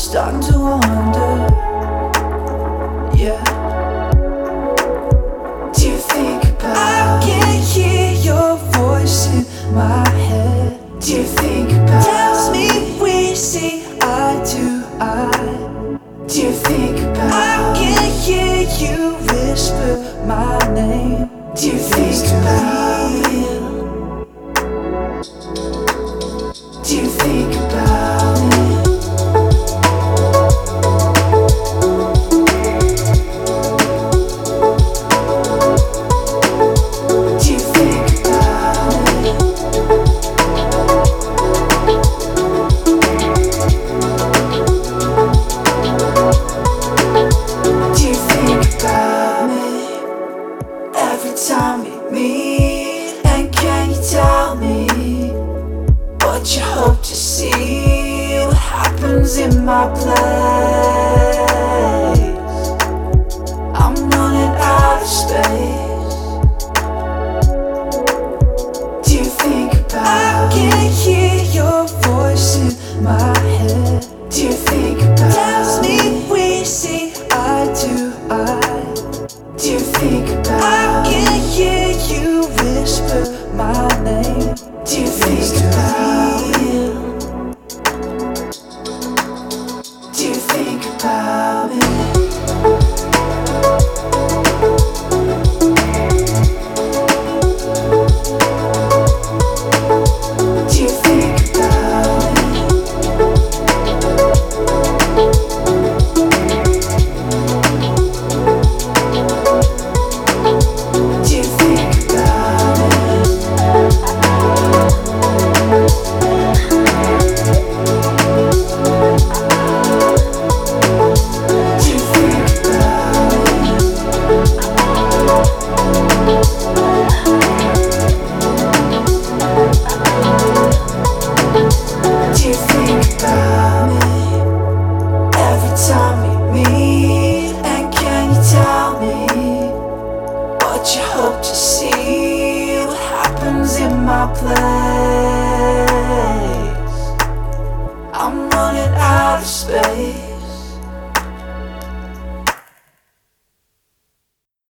starting to wonder, yeah. Do you think about I can hear your voice in my head. Do you think about tells me we see eye to eye. Do you think about I can hear you whisper my name. Do you think about it? Do you think about it? Do you think about it? Do you think about me every time we meet? And can you tell me what you hope to see? What happens in my place? I'm running out of space. Do you think about I can hear your voice in my head. Do you think about tells me we see eye to eye. Do you think about I can hear you whisper my name. Do you think about it? Do you think about it? Do you think about it? Do you think about it? Do you think about it? Do you think about me every time we meet? And can you tell me what you hope to see? What happens in my place? I'm running out of space.